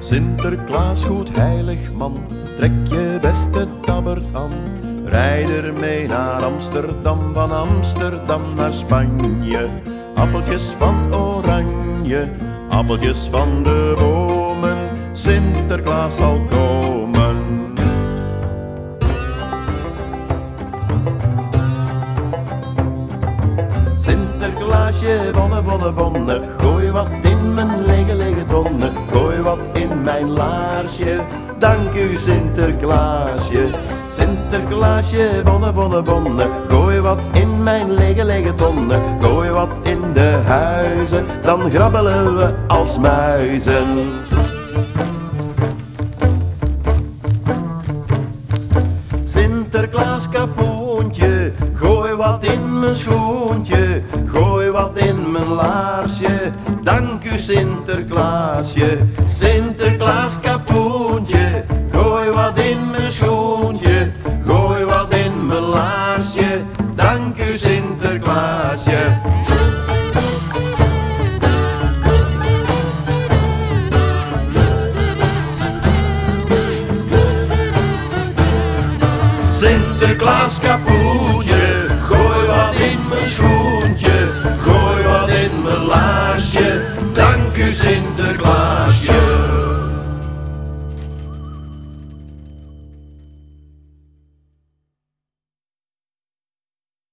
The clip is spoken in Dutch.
Sinterklaas, goed heilig man, trek je beste tabbert aan. Rijd er mee naar Amsterdam, van Amsterdam naar Spanje. Appeltjes van oranje, appeltjes van de bomen, Sinterklaas zal komen. Sinterklaasje, bonne, bonne, bonne, gooi wat in mijn lege tonnen, gooi wat in mijn laarsje. Dank u Sinterklaasje. Sinterklaasje, bonne, bonne, bonne, gooi wat in mijn lege tonnen, gooi wat in de huizen, dan grabbelen we als muizen. Sinterklaas kapoentje, gooi wat in mijn schoentje, gooi wat in mijn laarsje. Dank u Sinterklaasje. Sinterklaas kapoentje, gooi wat in mijn schoentje, gooi wat in mijn laarsje. Dank u Sinterklaasje. Sinterklaas kapoentje.